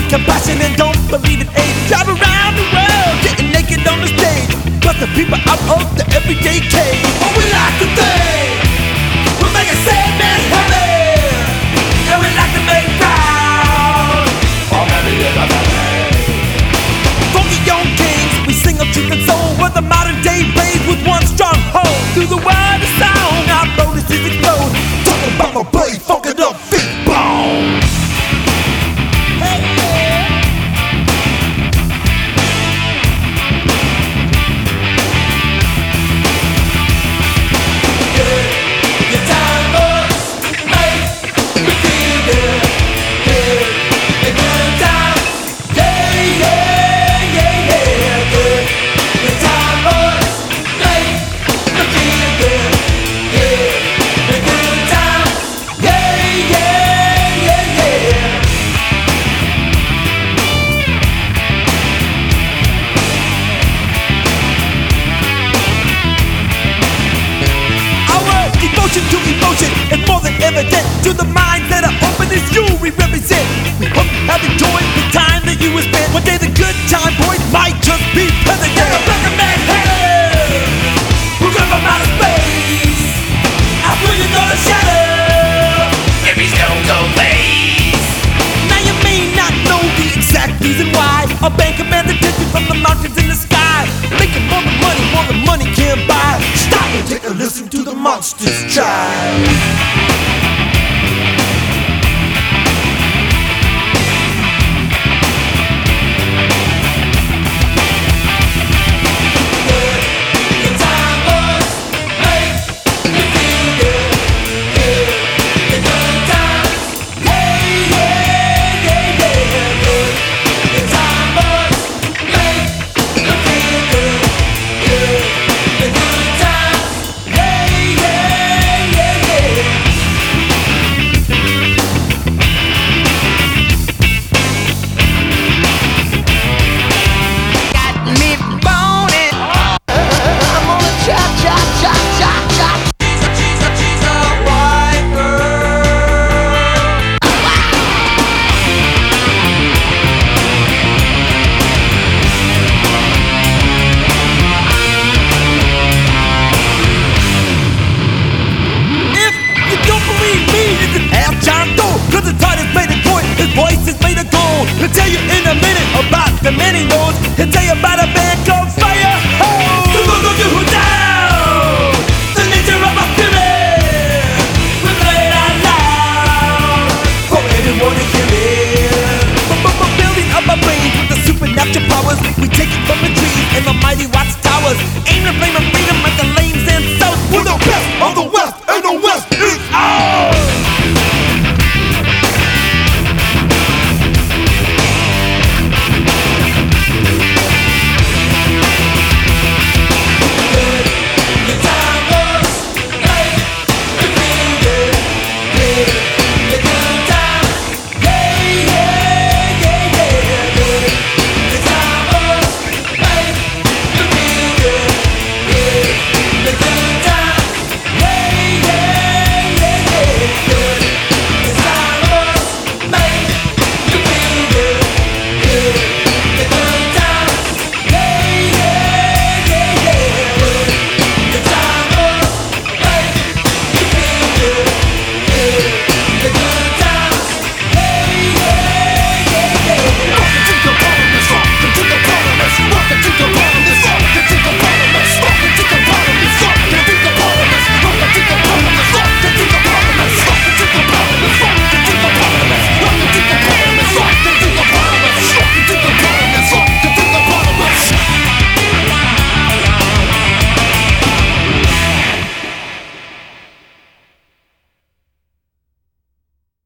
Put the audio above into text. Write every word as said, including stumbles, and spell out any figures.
compassion and don't believe in age. Drive around the world, getting naked on the stage. But the people out of the everyday cave. Oh, we like to think we'll make a sad man happy, and we like to make proud. Oh, happy is a funky young kings, we sing of truth and soul. We're the modern day blade with one strong hold. Through the world of sound, our bonuses explode. Talking about my blade, funkin' up feet bone. Hey, yeah. Good, your time was make me feel good. Good, a good time. Yeah, yeah, yeah, yeah. Good, your time was make me feel good. Yeah, a good time. Yeah, yeah, yeah, yeah. Our devotion to emotion is more than evident to the minds that are open as you we represent. We hope you have enjoyed the time that you have spent. One day the good time boys might just be present. Yeah, a black man head, we're going from outer space. I feel you're gonna shatter if he's don't go place. Now you may not know the exact reason why a band commands attention from the mountains in the sky, making more than money, more than money can buy. Stop and take a listen to the monsters try. Your time was make me feel good. Good, a good time. Yeah, yeah, yeah, yeah. Good, your time was make me feel good. Good, a good time. Yeah, yeah, yeah, yeah. Got me boning. I'm gonna chop, chop, chop, chop, chop. She's a, she's a, she's a white girl. If you don't believe me, you can ask John Doe, cause the title made of gold, his voice is made of gold. He'll tell you in a minute about the many knows. He'll tell you about a